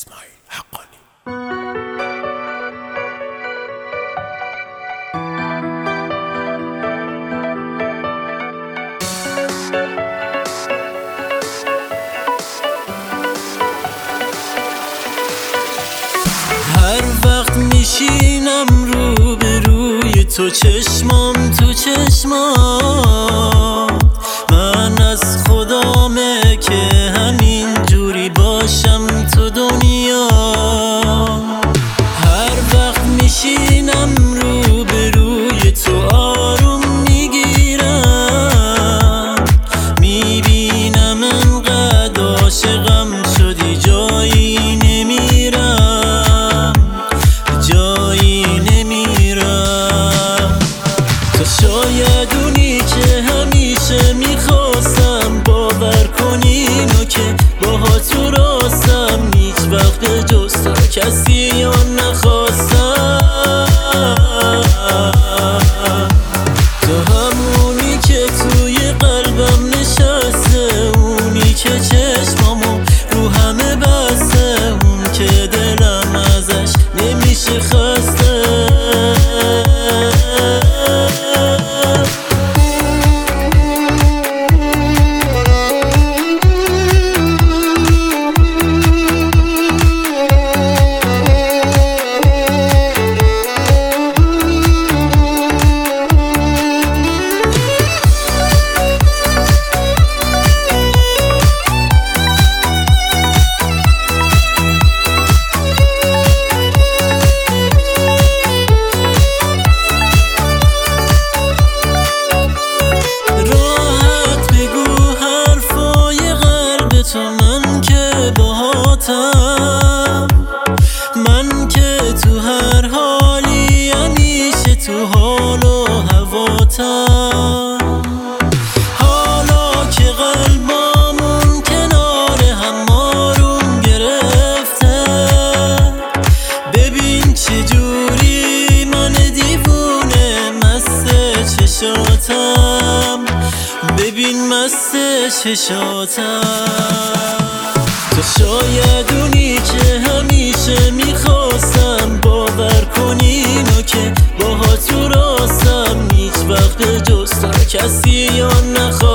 اسماعیل حقانی. هر وقت میشینم رو به روی تو، چشمام تو چشمام، من از خدامه که همین جوری باشم تو دنیا. هر وقت میشینم رو به روی تو، آروم میگیرم، میبینم انقدر عاشقم شدی، جایی نمیرم، جایی نمیرم. تو شاید اونی که همیشه میخواستم، باور کنی اینو که باها تو راستم، هیچ وقت جز تو کسی یا نخواستم. تو همونی که توی قلبم نشسته، اونی که چشمامو رو همه بسته، اون که دلم ازش نمیشه خسته. من که تو هر حالی همیشه تو حال و هواتم، حالا که قلبامون کنار هم آروم گرفته، ببین چجوری من دیوونه مست چشاتم، ببین مست چشاتم. تو شاید اونی که همیشه میخواستم، باور کنی اینو که باها تو راستم، هیچ وقت جز تو کسی یا نخواستم.